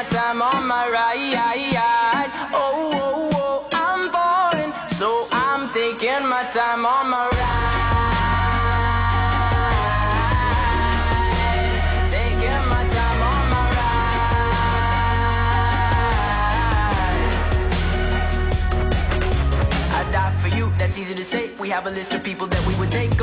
time on my ride. Oh, oh, oh, I'm falling, so I'm taking my time on my ride. Taking my time on my ride. I die for you, that's easy to say. We have a list of people that we would take